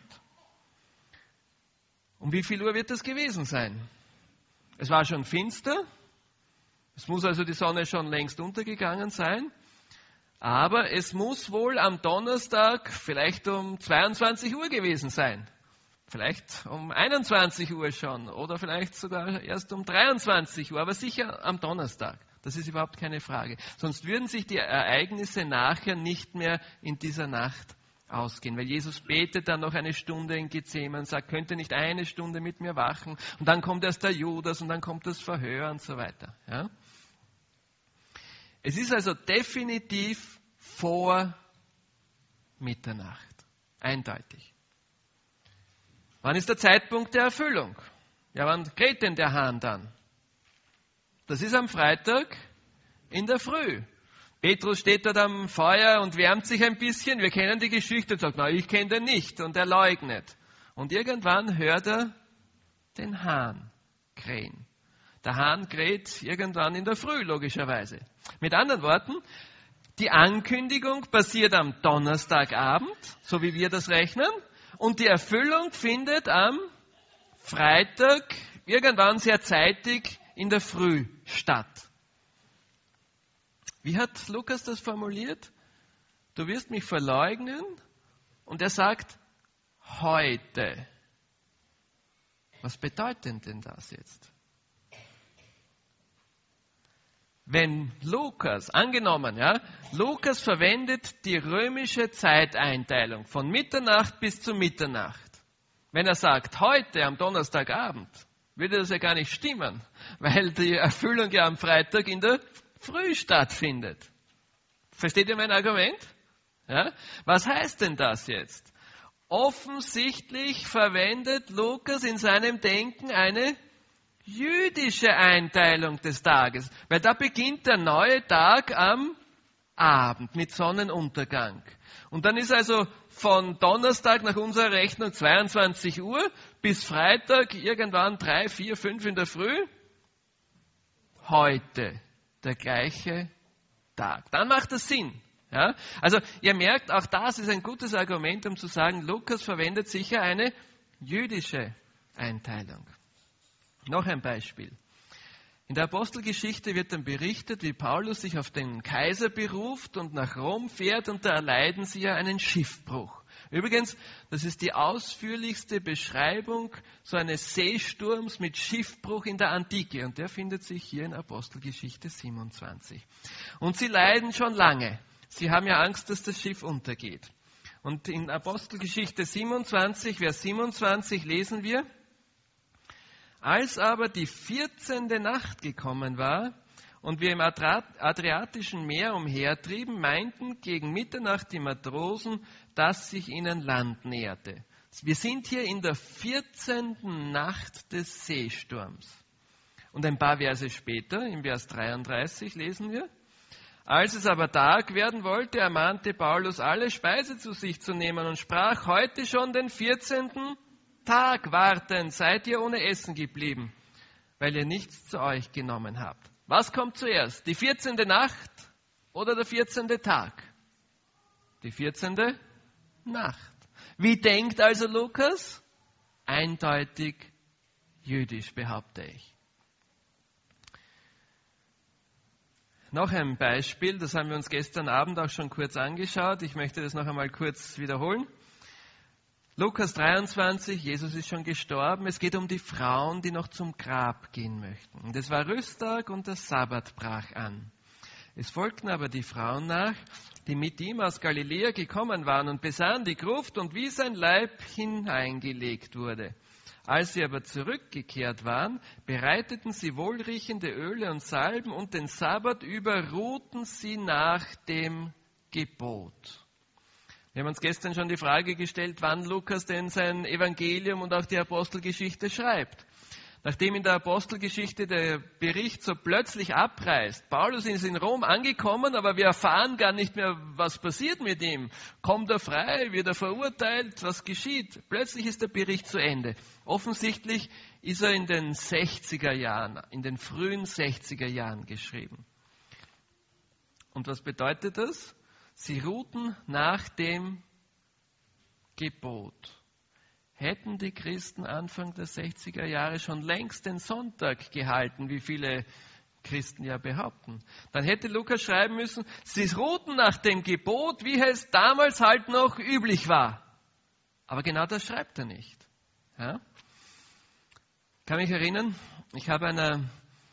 Um wie viel Uhr wird das gewesen sein? Es war schon finster. Es muss also die Sonne schon längst untergegangen sein. Aber es muss wohl am Donnerstag vielleicht um zweiundzwanzig Uhr gewesen sein. Vielleicht um einundzwanzig Uhr schon oder vielleicht sogar erst um dreiundzwanzig Uhr, aber sicher am Donnerstag. Das ist überhaupt keine Frage. Sonst würden sich die Ereignisse nachher nicht mehr in dieser Nacht ausgehen. Weil Jesus betet dann noch eine Stunde in Gethsemane und sagt, könnt ihr nicht eine Stunde mit mir wachen? Und dann kommt erst der Judas und dann kommt das Verhör und so weiter. Ja? Es ist also definitiv vor Mitternacht. Eindeutig. Wann ist der Zeitpunkt der Erfüllung? Ja, wann kräht denn der Hahn dann? Das ist am Freitag in der Früh. Petrus steht dort am Feuer und wärmt sich ein bisschen. Wir kennen die Geschichte und sagt, na, ich kenne den nicht. Und er leugnet. Und irgendwann hört er den Hahn krähen. Der Hahn kräht irgendwann in der Früh, logischerweise. Mit anderen Worten, die Ankündigung passiert am Donnerstagabend, so wie wir das rechnen, und die Erfüllung findet am Freitag irgendwann sehr zeitig in der Früh statt. Wie hat Lukas das formuliert? Du wirst mich verleugnen, und er sagt, heute. Was bedeutet denn das jetzt? Wenn Lukas, angenommen, ja, Lukas verwendet die römische Zeiteinteilung von Mitternacht bis zu Mitternacht. Wenn er sagt, heute am Donnerstagabend, würde das ja gar nicht stimmen, weil die Erfüllung ja am Freitag in der Früh stattfindet. Versteht ihr mein Argument? Ja? Was heißt denn das jetzt? Offensichtlich verwendet Lukas in seinem Denken eine jüdische Einteilung des Tages, weil da beginnt der neue Tag am Abend mit Sonnenuntergang. Und dann ist also von Donnerstag nach unserer Rechnung zweiundzwanzig Uhr bis Freitag irgendwann drei, vier, fünf in der Früh heute der gleiche Tag. Dann macht das Sinn. Ja? Also ihr merkt, auch das ist ein gutes Argument, um zu sagen, Lukas verwendet sicher eine jüdische Einteilung. Noch ein Beispiel. In der Apostelgeschichte wird dann berichtet, wie Paulus sich auf den Kaiser beruft und nach Rom fährt, und da erleiden sie ja einen Schiffbruch. Übrigens, das ist die ausführlichste Beschreibung so eines Seesturms mit Schiffbruch in der Antike, und der findet sich hier in Apostelgeschichte siebenundzwanzig. Und sie leiden schon lange. Sie haben ja Angst, dass das Schiff untergeht. Und in Apostelgeschichte siebenundzwanzig, Vers siebenundzwanzig lesen wir, als aber die vierzehnte Nacht gekommen war und wir im Adriatischen Meer umhertrieben, meinten gegen Mitternacht die Matrosen, dass sich ihnen Land näherte. Wir sind hier in der vierzehnten Nacht des Seesturms. Und ein paar Verse später, im Vers dreiunddreißig, lesen wir, als es aber Tag werden wollte, ermahnte Paulus, alle Speise zu sich zu nehmen und sprach, heute schon den vierzehnten Tag warten, seid ihr ohne Essen geblieben, weil ihr nichts zu euch genommen habt. Was kommt zuerst? Die vierzehnte Nacht oder der vierzehnte Tag? Die vierzehnte Nacht. Wie denkt also Lukas? Eindeutig jüdisch, behaupte ich. Noch ein Beispiel, das haben wir uns gestern Abend auch schon kurz angeschaut. Ich möchte das noch einmal kurz wiederholen. Lukas dreiundzwanzig, Jesus ist schon gestorben. Es geht um die Frauen, die noch zum Grab gehen möchten. Und es war Rüsttag und der Sabbat brach an. Es folgten aber die Frauen nach, die mit ihm aus Galiläa gekommen waren und besahen die Gruft und wie sein Leib hineingelegt wurde. Als sie aber zurückgekehrt waren, bereiteten sie wohlriechende Öle und Salben und den Sabbat über ruhten sie nach dem Gebot. Wir haben uns gestern schon die Frage gestellt, wann Lukas denn sein Evangelium und auch die Apostelgeschichte schreibt. Nachdem in der Apostelgeschichte der Bericht so plötzlich abreißt, Paulus ist in Rom angekommen, aber wir erfahren gar nicht mehr, was passiert mit ihm. Kommt er frei, wird er verurteilt, was geschieht? Plötzlich ist der Bericht zu Ende. Offensichtlich ist er in den sechziger Jahren, in den frühen sechziger Jahren geschrieben. Und was bedeutet das? Sie ruhten nach dem Gebot. Hätten die Christen Anfang der sechziger Jahre schon längst den Sonntag gehalten, wie viele Christen ja behaupten, dann hätte Lukas schreiben müssen, sie ruhten nach dem Gebot, wie es damals halt noch üblich war. Aber genau das schreibt er nicht. Ja? Ich kann mich erinnern, ich habe einer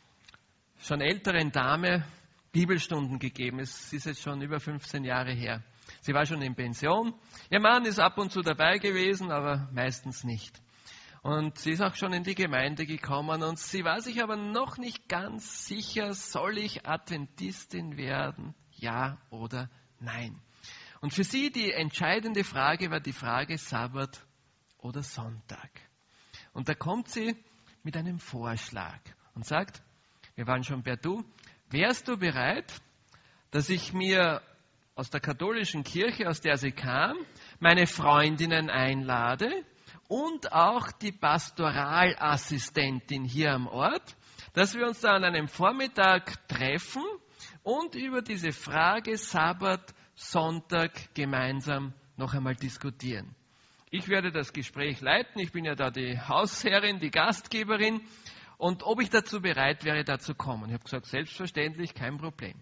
schon älteren Dame Bibelstunden gegeben. Es ist jetzt schon über fünfzehn Jahre her. Sie war schon in Pension. Ihr Mann ist ab und zu dabei gewesen, aber meistens nicht. Und sie ist auch schon in die Gemeinde gekommen und sie war sich aber noch nicht ganz sicher, soll ich Adventistin werden? Ja oder nein? Und für sie die entscheidende Frage war die Frage Sabbat oder Sonntag. Und da kommt sie mit einem Vorschlag und sagt, wir waren schon per Du, wärst du bereit, dass ich mir aus der katholischen Kirche, aus der sie kam, meine Freundinnen einlade und auch die Pastoralassistentin hier am Ort, dass wir uns da an einem Vormittag treffen und über diese Frage Sabbat, Sonntag gemeinsam noch einmal diskutieren. Ich werde das Gespräch leiten, ich bin ja da die Hausherrin, die Gastgeberin und ob ich dazu bereit wäre, da zu kommen. Ich habe gesagt, selbstverständlich, kein Problem.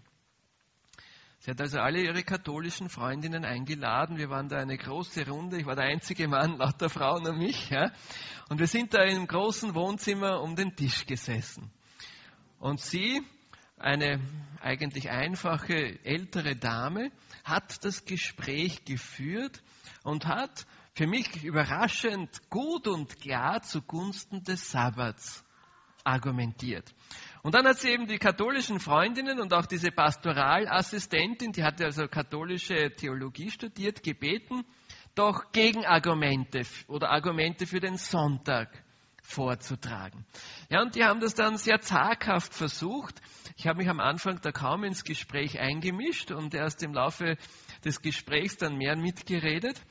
Sie hat also alle ihre katholischen Freundinnen eingeladen. Wir waren da eine große Runde. Ich war der einzige Mann, lauter Frauen und mich. Ja. Und wir sind da im großen Wohnzimmer um den Tisch gesessen. Und sie, eine eigentlich einfache ältere Dame, hat das Gespräch geführt und hat für mich überraschend gut und klar zugunsten des Sabbats argumentiert. Und dann hat sie eben die katholischen Freundinnen und auch diese Pastoralassistentin, die hatte also katholische Theologie studiert, gebeten, doch Gegenargumente oder Argumente für den Sonntag vorzutragen. Ja, und die haben das dann sehr zaghaft versucht. Ich habe mich am Anfang da kaum ins Gespräch eingemischt und erst im Laufe des Gesprächs dann mehr mitgeredet.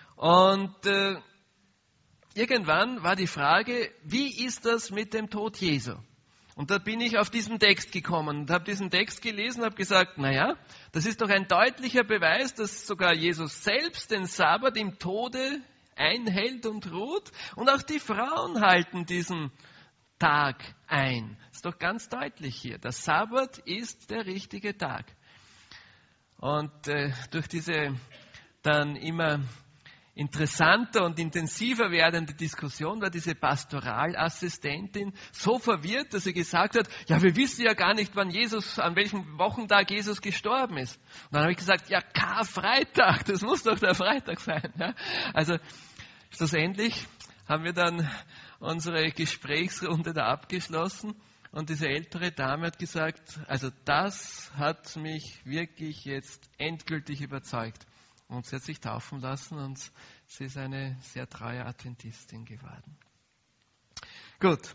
Und äh, irgendwann war die Frage, wie ist das mit dem Tod Jesu? Und da bin ich auf diesen Text gekommen und habe diesen Text gelesen und habe gesagt, naja, das ist doch ein deutlicher Beweis, dass sogar Jesus selbst den Sabbat im Tode einhält und ruht. Und auch die Frauen halten diesen Tag ein. Das ist doch ganz deutlich hier. Der Sabbat ist der richtige Tag. Und äh, durch diese dann immer interessanter und intensiver werdende Diskussion war diese Pastoralassistentin so verwirrt, dass sie gesagt hat, ja, wir wissen ja gar nicht, wann Jesus, an welchem Wochentag Jesus gestorben ist. Und dann habe ich gesagt, ja, Karfreitag, das muss doch der Freitag sein. Ja? Also schlussendlich haben wir dann unsere Gesprächsrunde da abgeschlossen und diese ältere Dame hat gesagt, also das hat mich wirklich jetzt endgültig überzeugt. Und sie hat sich taufen lassen und sie ist eine sehr treue Adventistin geworden. Gut.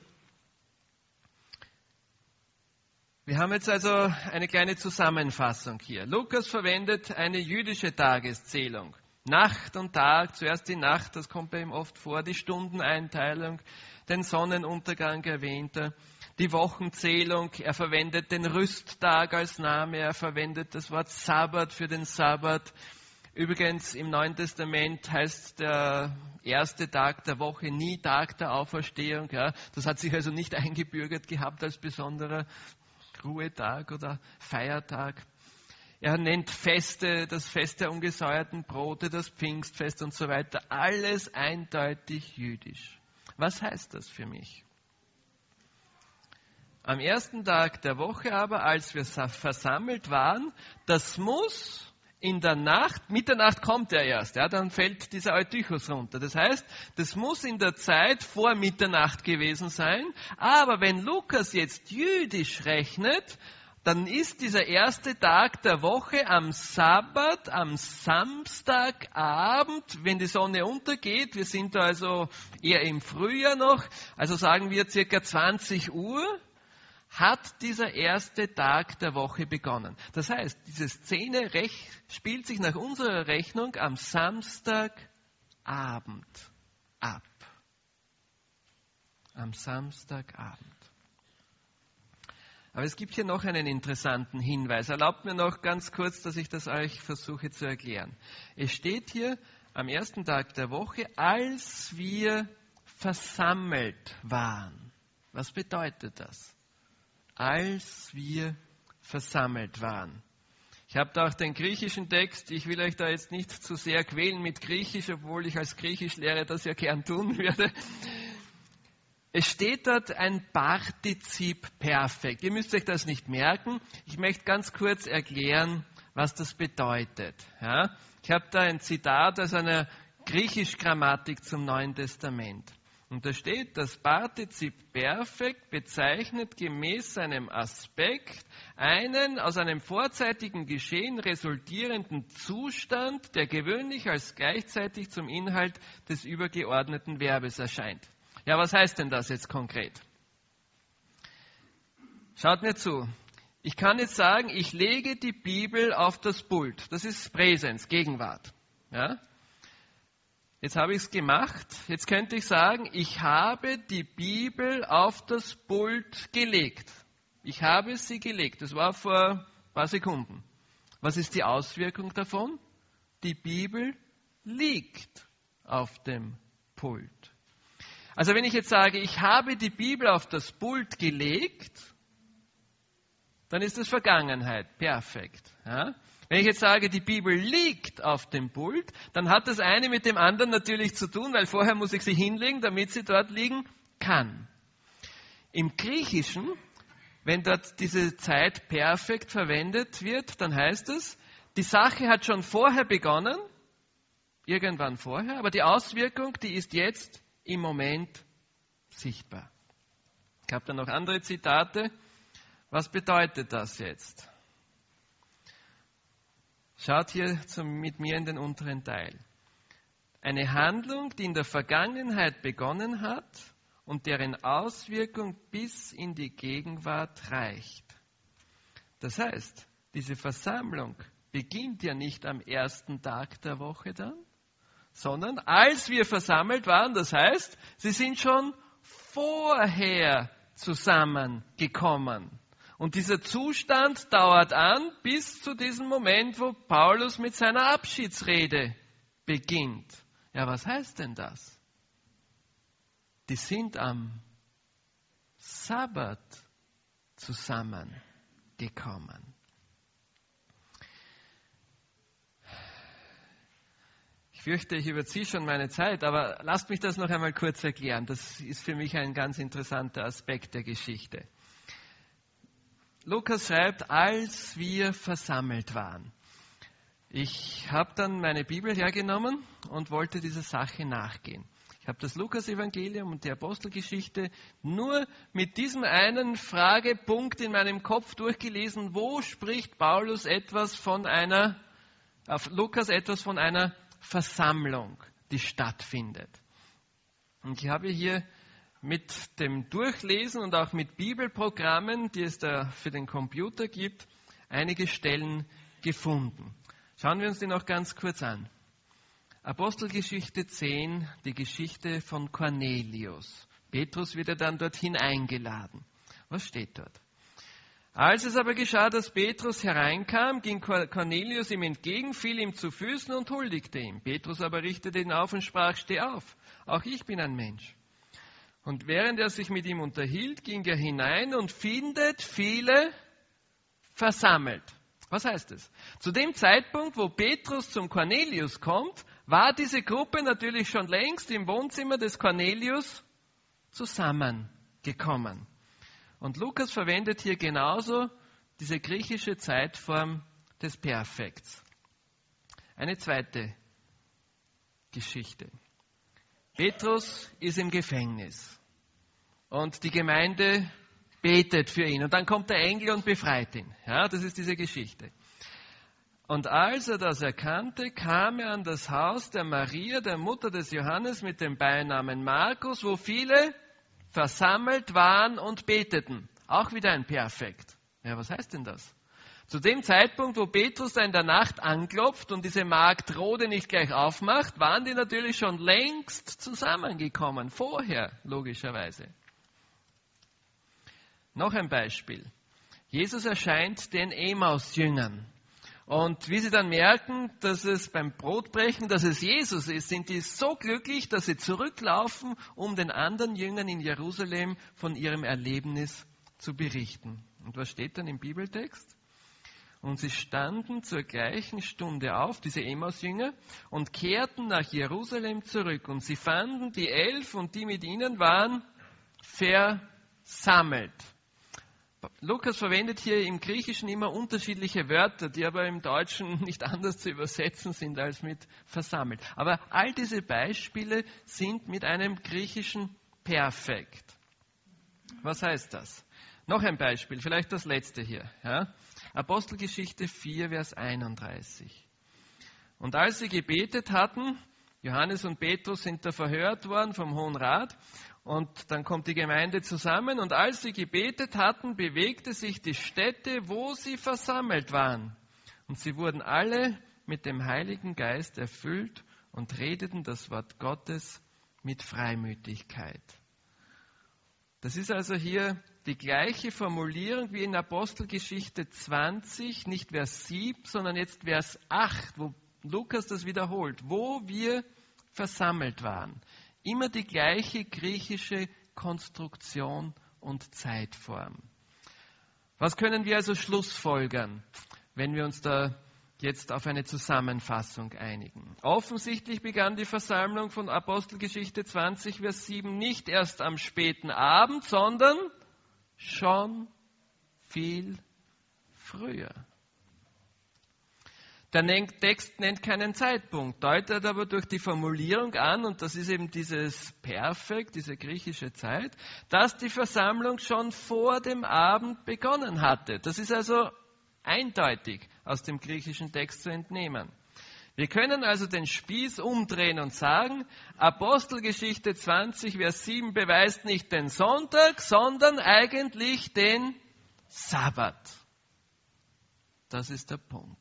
Wir haben jetzt also eine kleine Zusammenfassung hier. Lukas verwendet eine jüdische Tageszählung. Nacht und Tag, zuerst die Nacht, das kommt bei ihm oft vor, die Stundeneinteilung, den Sonnenuntergang erwähnt er, die Wochenzählung, er verwendet den Rüsttag als Name, er verwendet das Wort Sabbat für den Sabbat. Übrigens im Neuen Testament heißt der erste Tag der Woche nie Tag der Auferstehung. Ja. Das hat sich also nicht eingebürgert gehabt als besonderer Ruhetag oder Feiertag. Er nennt Feste, das Fest der ungesäuerten Brote, das Pfingstfest und so weiter. Alles eindeutig jüdisch. Was heißt das für mich? Am ersten Tag der Woche aber, als wir versammelt waren, das muss in der Nacht, Mitternacht kommt er erst, ja, dann fällt dieser Eutychus runter. Das heißt, das muss in der Zeit vor Mitternacht gewesen sein. Aber wenn Lukas jetzt jüdisch rechnet, dann ist dieser erste Tag der Woche am Sabbat, am Samstagabend, wenn die Sonne untergeht. Wir sind da also eher im Frühjahr noch, also sagen wir circa zwanzig Uhr, hat dieser erste Tag der Woche begonnen. Das heißt, diese Szene rech- spielt sich nach unserer Rechnung am Samstagabend ab. Am Samstagabend. Aber es gibt hier noch einen interessanten Hinweis. Erlaubt mir noch ganz kurz, dass ich das euch versuche zu erklären. Es steht hier am ersten Tag der Woche, als wir versammelt waren. Was bedeutet das? Als wir versammelt waren. Ich habe da auch den griechischen Text. Ich will euch da jetzt nicht zu sehr quälen mit Griechisch, obwohl ich als Griechischlehrer das ja gern tun würde. Es steht dort ein Partizip Perfekt. Ihr müsst euch das nicht merken. Ich möchte ganz kurz erklären, was das bedeutet. Ja? Ich habe da ein Zitat aus einer Griechisch-Grammatik zum Neuen Testament. Und da steht, das Partizip Perfekt bezeichnet gemäß seinem Aspekt einen aus einem vorzeitigen Geschehen resultierenden Zustand, der gewöhnlich als gleichzeitig zum Inhalt des übergeordneten Verbes erscheint. Ja, was heißt denn das jetzt konkret? Schaut mir zu. Ich kann jetzt sagen, ich lege die Bibel auf das Pult. Das ist Präsens, Gegenwart. Ja? Jetzt habe ich es gemacht. Jetzt könnte ich sagen, ich habe die Bibel auf das Pult gelegt. Ich habe sie gelegt. Das war vor ein paar Sekunden. Was ist die Auswirkung davon? Die Bibel liegt auf dem Pult. Also wenn ich jetzt sage, ich habe die Bibel auf das Pult gelegt, dann ist das Vergangenheit. Perfekt. Ja? Wenn ich jetzt sage, die Bibel liegt auf dem Pult, dann hat das eine mit dem anderen natürlich zu tun, weil vorher muss ich sie hinlegen, damit sie dort liegen kann. Im Griechischen, wenn dort diese Zeit perfekt verwendet wird, dann heißt es, die Sache hat schon vorher begonnen, irgendwann vorher, aber die Auswirkung, die ist jetzt im Moment sichtbar. Ich habe da noch andere Zitate. Was bedeutet das jetzt? Schaut hier zum, mit mir in den unteren Teil. Eine Handlung, die in der Vergangenheit begonnen hat und deren Auswirkung bis in die Gegenwart reicht. Das heißt, diese Versammlung beginnt ja nicht am ersten Tag der Woche dann, sondern als wir versammelt waren, das heißt, sie sind schon vorher zusammengekommen. Und dieser Zustand dauert an bis zu diesem Moment, wo Paulus mit seiner Abschiedsrede beginnt. Ja, was heißt denn das? Die sind am Sabbat zusammengekommen. Ich fürchte, ich überziehe schon meine Zeit, aber lasst mich das noch einmal kurz erklären. Das ist für mich ein ganz interessanter Aspekt der Geschichte. Lukas schreibt, als wir versammelt waren. Ich habe dann meine Bibel hergenommen und wollte dieser Sache nachgehen. Ich habe das Lukas-Evangelium und die Apostelgeschichte nur mit diesem einen Fragepunkt in meinem Kopf durchgelesen. Wo spricht Paulus etwas von einer, auf Lukas etwas von einer Versammlung, die stattfindet? Und ich habe hier mit dem Durchlesen und auch mit Bibelprogrammen, die es da für den Computer gibt, einige Stellen gefunden. Schauen wir uns die noch ganz kurz an. Apostelgeschichte zehn, die Geschichte von Cornelius. Petrus wird ja dann dorthin eingeladen. Was steht dort? Als es aber geschah, dass Petrus hereinkam, ging Cornelius ihm entgegen, fiel ihm zu Füßen und huldigte ihm. Petrus aber richtete ihn auf und sprach, steh auf, auch ich bin ein Mensch. Und während er sich mit ihm unterhielt, ging er hinein und findet viele versammelt. Was heißt es? Zu dem Zeitpunkt, wo Petrus zum Cornelius kommt, war diese Gruppe natürlich schon längst im Wohnzimmer des Cornelius zusammengekommen. Und Lukas verwendet hier genauso diese griechische Zeitform des Perfekts. Eine zweite Geschichte. Petrus ist im Gefängnis und die Gemeinde betet für ihn. Und dann kommt der Engel und befreit ihn. Ja, das ist diese Geschichte. Und als er das erkannte, kam er an das Haus der Maria, der Mutter des Johannes, mit dem Beinamen Markus, wo viele versammelt waren und beteten. Auch wieder ein Perfekt. Ja, was heißt denn das? Zu dem Zeitpunkt, wo Petrus da in der Nacht anklopft und diese Magd Rode nicht gleich aufmacht, waren die natürlich schon längst zusammengekommen. Vorher, logischerweise. Noch ein Beispiel. Jesus erscheint den Emmaus-Jüngern. Und wie sie dann merken, dass es beim Brotbrechen, dass es Jesus ist, sind die so glücklich, dass sie zurücklaufen, um den anderen Jüngern in Jerusalem von ihrem Erlebnis zu berichten. Und was steht dann im Bibeltext? Und sie standen zur gleichen Stunde auf, diese Emmaus-Jünger, und kehrten nach Jerusalem zurück. Und sie fanden die Elf und die mit ihnen waren versammelt. Lukas verwendet hier im Griechischen immer unterschiedliche Wörter, die aber im Deutschen nicht anders zu übersetzen sind als mit versammelt. Aber all diese Beispiele sind mit einem griechischen Perfekt. Was heißt das? Noch ein Beispiel, vielleicht das letzte hier. Ja? Apostelgeschichte vier, Vers einunddreißig. Und als sie gebetet hatten, Johannes und Petrus sind da verhört worden vom Hohen Rat, und dann kommt die Gemeinde zusammen, und als sie gebetet hatten, bewegte sich die Stätte, wo sie versammelt waren. Und sie wurden alle mit dem Heiligen Geist erfüllt und redeten das Wort Gottes mit Freimütigkeit. Das ist also hier die gleiche Formulierung wie in Apostelgeschichte zwanzig, nicht Vers sieben, sondern jetzt Vers acht, wo Lukas das wiederholt, wo wir versammelt waren. Immer die gleiche griechische Konstruktion und Zeitform. Was können wir also schlussfolgern, wenn wir uns da jetzt auf eine Zusammenfassung einigen? Offensichtlich begann die Versammlung von Apostelgeschichte zwanzig, Vers sieben nicht erst am späten Abend, sondern schon viel früher. Der Text nennt keinen Zeitpunkt, deutet aber durch die Formulierung an, und das ist eben dieses Perfekt, diese griechische Zeit, dass die Versammlung schon vor dem Abend begonnen hatte. Das ist also eindeutig aus dem griechischen Text zu entnehmen. Wir können also den Spieß umdrehen und sagen, Apostelgeschichte zwanzig, Vers sieben beweist nicht den Sonntag, sondern eigentlich den Sabbat. Das ist der Punkt.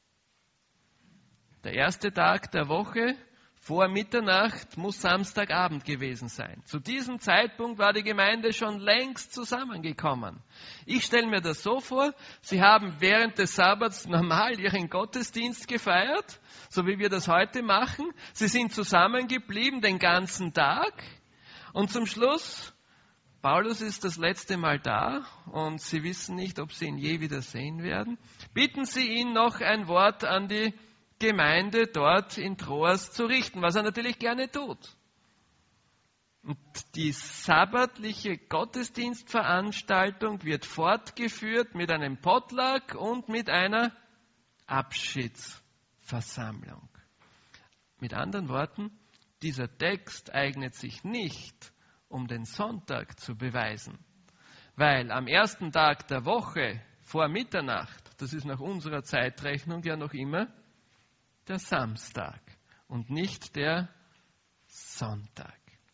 Der erste Tag der Woche vor Mitternacht muss Samstagabend gewesen sein. Zu diesem Zeitpunkt war die Gemeinde schon längst zusammengekommen. Ich stelle mir das so vor, sie haben während des Sabbats normal ihren Gottesdienst gefeiert, so wie wir das heute machen. Sie sind zusammengeblieben den ganzen Tag, und zum Schluss, Paulus ist das letzte Mal da und sie wissen nicht, ob sie ihn je wieder sehen werden, bitten sie ihn noch ein Wort an die Gemeinde dort in Troas zu richten, was er natürlich gerne tut. Und die sabbatliche Gottesdienstveranstaltung wird fortgeführt mit einem Potluck und mit einer Abschiedsversammlung. Mit anderen Worten, dieser Text eignet sich nicht, um den Sonntag zu beweisen, weil am ersten Tag der Woche vor Mitternacht, das ist nach unserer Zeitrechnung ja noch immer der Samstag und nicht der Sonntag.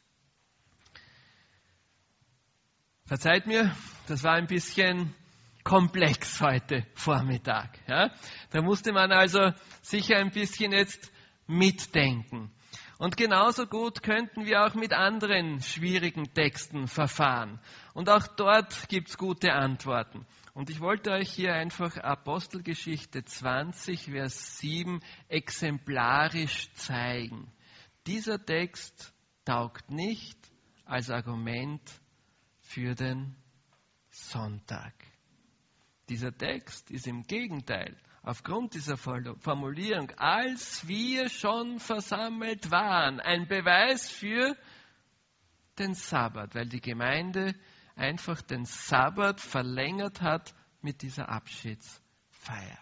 Verzeiht mir, das war ein bisschen komplex heute Vormittag. Ja? Da musste man also sicher ein bisschen jetzt mitdenken. Und genauso gut könnten wir auch mit anderen schwierigen Texten verfahren. Und auch dort gibt es gute Antworten. Und ich wollte euch hier einfach Apostelgeschichte zwanzig, Vers sieben exemplarisch zeigen. Dieser Text taugt nicht als Argument für den Sonntag. Dieser Text ist im Gegenteil, aufgrund dieser Formulierung, als wir schon versammelt waren, ein Beweis für den Sabbat, weil die Gemeinde einfach den Sabbat verlängert hat mit dieser Abschiedsfeier.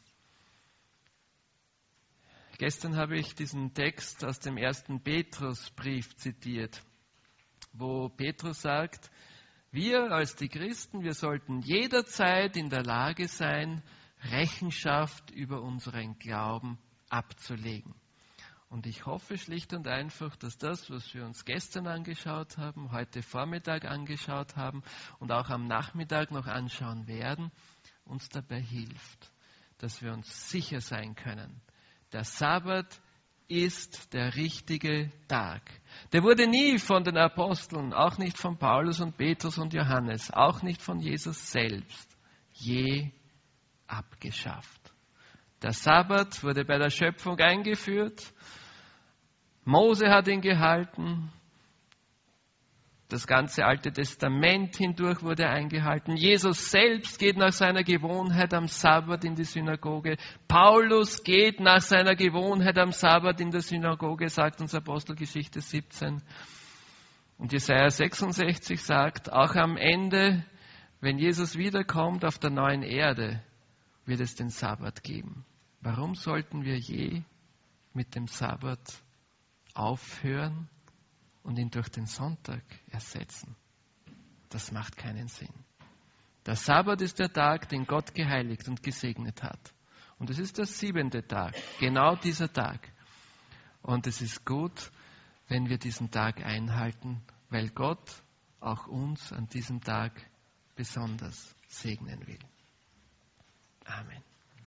Gestern habe ich diesen Text aus dem ersten Petrusbrief zitiert, wo Petrus sagt, Wir als die Christen, wir sollten jederzeit in der Lage sein, Rechenschaft über unseren Glauben abzulegen. Und ich hoffe schlicht und einfach, dass das, was wir uns gestern angeschaut haben, heute Vormittag angeschaut haben und auch am Nachmittag noch anschauen werden, uns dabei hilft, dass wir uns sicher sein können. Der Sabbat ist der richtige Tag. Der wurde nie von den Aposteln, auch nicht von Paulus und Petrus und Johannes, auch nicht von Jesus selbst, je abgeschafft. Der Sabbat wurde bei der Schöpfung eingeführt. Mose hat ihn gehalten. Das ganze Alte Testament hindurch wurde eingehalten. Jesus selbst geht nach seiner Gewohnheit am Sabbat in die Synagoge. Paulus geht nach seiner Gewohnheit am Sabbat in der Synagoge, sagt uns Apostelgeschichte siebzehn. Und Jesaja sechsundsechzig sagt, auch am Ende, wenn Jesus wiederkommt auf der neuen Erde, wird es den Sabbat geben. Warum sollten wir je mit dem Sabbat aufhören und ihn durch den Sonntag ersetzen? Das macht keinen Sinn. Der Sabbat ist der Tag, den Gott geheiligt und gesegnet hat. Und es ist der siebente Tag, genau dieser Tag. Und es ist gut, wenn wir diesen Tag einhalten, weil Gott auch uns an diesem Tag besonders segnen will. Amen.